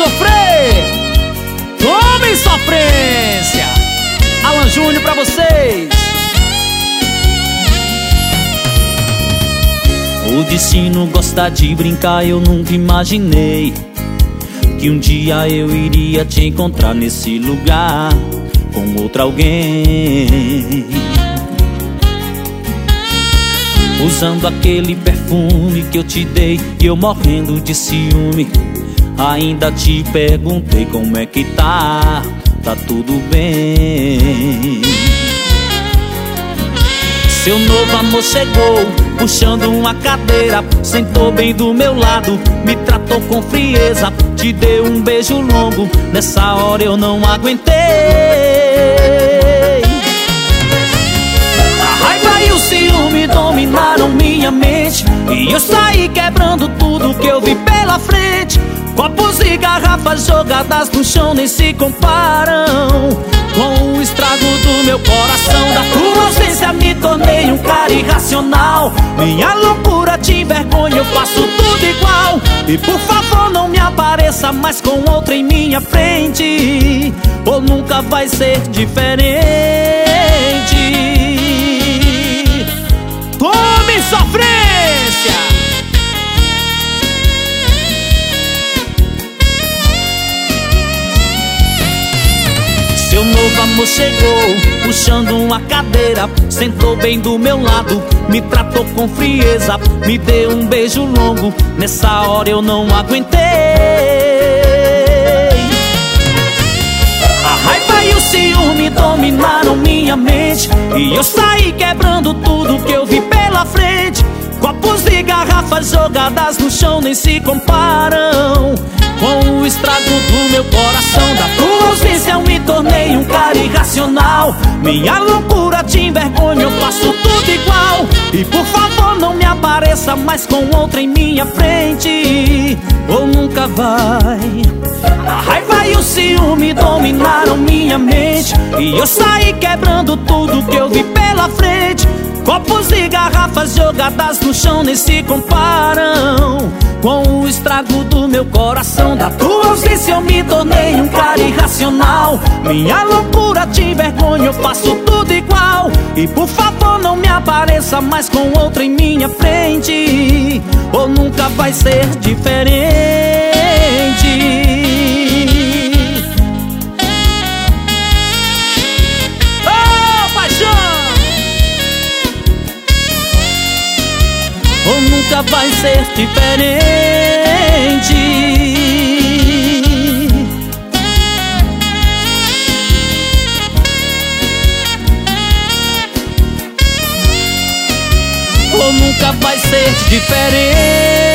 sofrer, tome sofrência. Alan Júnior pra vocês. O destino gosta de brincar, eu nunca imaginei que um dia eu iria te encontrar nesse lugar com outro alguém, usando aquele perfume que eu te dei e eu morrendo de ciúme. Ainda te perguntei como é que tá tudo bem. Seu novo amor chegou, puxando uma cadeira, sentou bem do meu lado, me tratou com frieza, te deu um beijo longo, nessa hora eu não aguentei. A raiva e o ciúme dominaram minha mente, e eu saí quebrando tudo que eu vi pela frente. Copos e garrafas jogadas no chão nem se comparam com o estrago do meu coração. Da tua ausência me tornei um cara irracional. Minha loucura te envergonha, eu faço tudo igual. E por favor não me apareça mais com outra em minha frente, ou nunca vai ser diferente. Tome sofrência. Seu novo amor chegou, puxando uma cadeira, sentou bem do meu lado, me tratou com frieza, me deu um beijo longo, nessa hora eu não aguentei. A raiva e o ciúme dominaram minha mente, e eu saí quebrando tudo que eu vi pela frente. Copos e garrafas jogadas no chão nem se comparam com o estrago do meu coração. Da tua ausência eu me tornei um cara irracional. Minha loucura te envergonha, eu faço tudo igual. E por favor não me apareça mais com outra em minha frente, ou nunca vai. A raiva e o ciúme dominaram minha mente, e eu saí quebrando tudo que eu vi pela frente. Copos e garrafas jogadas no chão nem se comparam com o estrago do meu coração. Da tua ausência eu me tornei um cara irracional. Minha loucura te envergonha, eu faço tudo igual. E por favor não me apareça mais com outra em minha frente, ou nunca vai ser diferente. Ou nunca vai ser diferente. Ou nunca vai ser diferente.